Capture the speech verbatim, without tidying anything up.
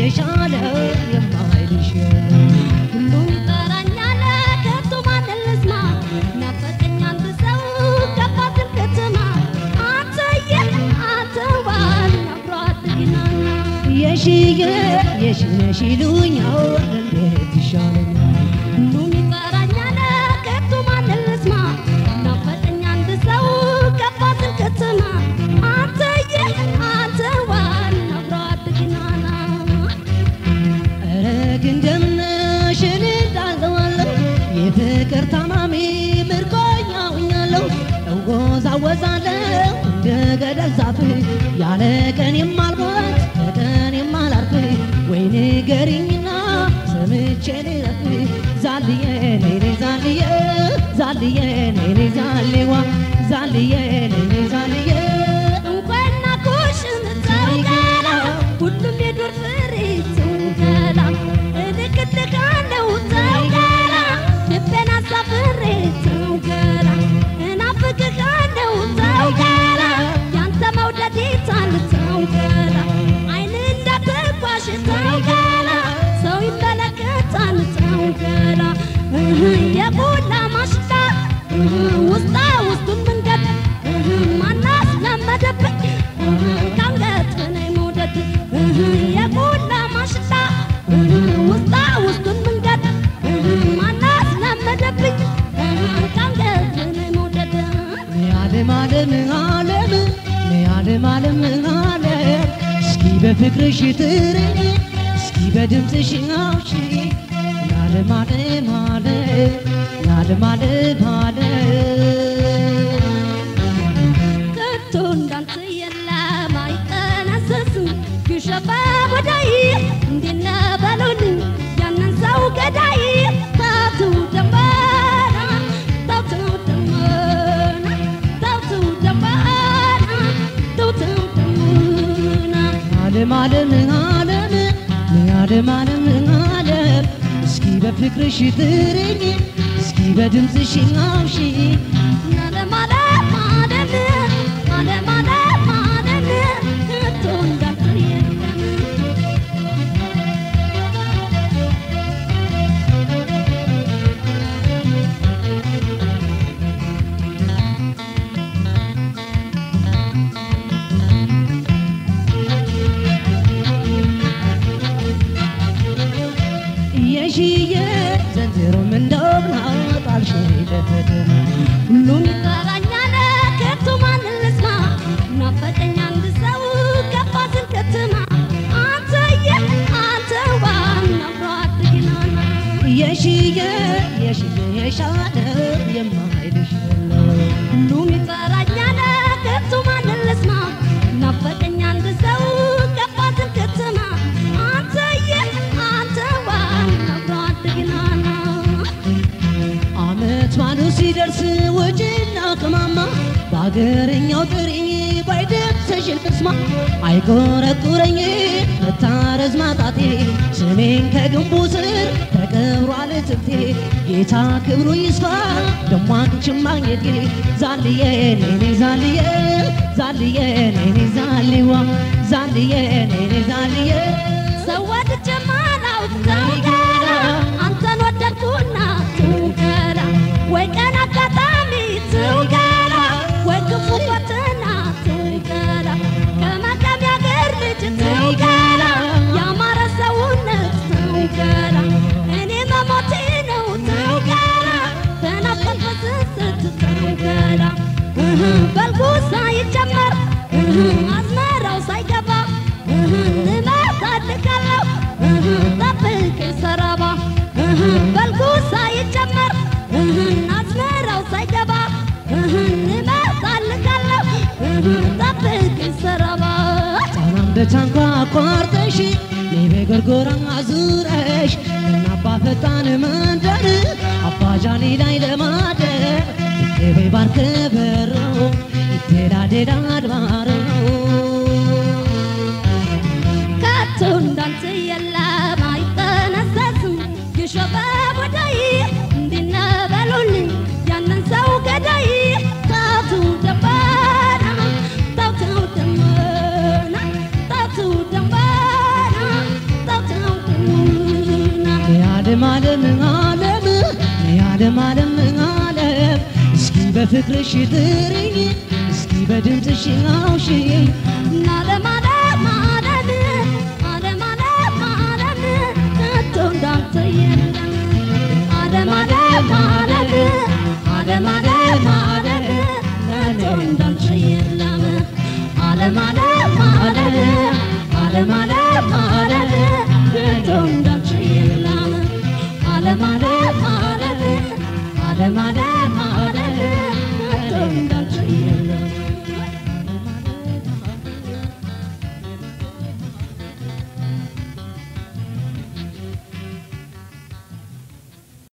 የሻለ የማይልሽ ሁሉን ይጠራኛል ከቶ ማን ልስማ ናፈቀኝ አንተ ሰው ገባትን ከተማ አንተዬ አንተዋል ናፍራትግና የሺየ የሺነሽ ይሉኛው እንዴት ይሻለኛል ሁሉን ይጠራኛል ከቶ ማን ልስማ ናፈቀኝ አንተ ሰው ገባትን ከተማ አንተዬ አንተዋል ናፍራትግና እንደምነሽ እንዳልተዋለሁ የፍቅር ታማሚ ምርኮኛ ሆኛለሁ እወዛወዛለሁ እንደ ገደል ዛፍ ያለ ቀን የማልሞት በቀን የማላርፍ ወይ ንገሪኝና ሰምቼ ልረፍ ዛልዬ ነይ ዛልዬ ዛልዬ ነይ ዛልዋ ዛልዬ ነይ ዛልዬ እንኳን ናኩሽ ምታውቃላ ሁሉም የዱር ፍሬት ገላ እልክልካለሁ ተውገላ ልቤን አሳፍሬት ገላ እናፍቅካለሁ ተውገላ ያንተ መውደድ ይታል ተውገላ አይን እንዳትኳሽ ተውገላ ሰው ይመለከታል ተውገላ የቁላ ማሽታ ውስጣ ውስጡን መንገድ ማናስ ለመደብኝ ካንገት ነይ መውደድ የቁላ ማሽታ ውስጣ ውስጡን መንገድ ማናስ ለመደብኝ ካንገት ነይ መውደድ ዓለም ዓለም ዓለም ዓለም ዓለም ዓለም እስኪ በፍቅርሽ ትርኝ እስኪ በድምፅሽ አውሺ ዓለም ዓለም ዓለም ዓለም ዓለም ዓለም ከቶ እንዳንተ የለም አይጠነሰስም ግሸፈ ወዳይ እንዴነ በሉልኝ ያንን ሰው ገዳይ ታቱ ደማና ታቱ ደማና ታቱ ደማና ታቱ ደማና ዓለም ዓለም ዓለም ዓለም ዓለም ዓለም እስኪ በፍቅርሽ ትርኝ እስኪ በድምፅሽ አውሺ ዓለም ዓለም ዓለም ዓለም ዓለም ዓለም ከቶ እንዳንተ የለም የሺየ ዘንድሮም እንደውና ጣልሽ ለፈተና ሁሉም ይጠራኛል ከቶ ማን ልስማ ናፈቀኝ አንድ ሰው ገባትን ከተማ አንተዬ አንተዋል ናፍራትግና የሺየ የሺየ የሻለ የማይልሽ ሁሉም ይጠራኛል ከቶ ማን ልስማ ናፈቀኝ አንድ ሰው ገባትን ከተማ አንተዬ አንተዋል ናፍራትግና አመት ባሉ ሲደርስ ወጅና ከማማ ባገረኛው ጥሪ ባይደርሰሽል ቅስማ አይቆረቁረኝ መታረዝ ማጣቴ ስሜን ከግንቡ ስር ተቀብሯል ትብቴ ጌታ ክብሩ ይስፋ ደሞ አንቺን ማግኘቴ ዛልዬ ነይ ዛልዬ ዛልዬ ነይ ዛልዋ ዛልዬ ነይ ዛልዬ ሰዋት ጀማላው ተውገላ አንተን ወደድኩና ተውገላ ወይ ቀን አጋጣሚ ተውገላ ወይ ክፉ ፈተና ተውገላ ከመቀም ያገር ልጅ ተውገላ ያማረ ሰውነት ተውገላ እኔ መሞቴ ነው ተውገላ ተናፈቅ በስስት ተውገላ በልጉ ሳይጀመር አዝመራው ሳይገባ ልመጣልካለሁ ጠብቅ ሰረባ በልጉ ሳይጀመር አዝመራው ሳይገባ ልመጣልካለሁ ጠብቅ ሰረባ ጣናም በታንኳ አቋርጠሽ ሌቤ ጎርጎራ አዙረሽ እናባ ፈጣን መንደር አባጃኒ ላይ ለማደር ሌቤ ባርከ በሮ ይቴዳ ዴዳ አድባሮ ከቶ እንዳንተ የለም አይጠነሰስም ግሸፈ ወዳይ እንዴነ በሉልኝ ያንን ሰው ገዳይ ታቱ ደማና ታቱ ደማና ታቱ ደማና ታቱ በፍቅርሽ ጥሪኝ እስኪ በድምፅሽ አውሽኝ እና ለማ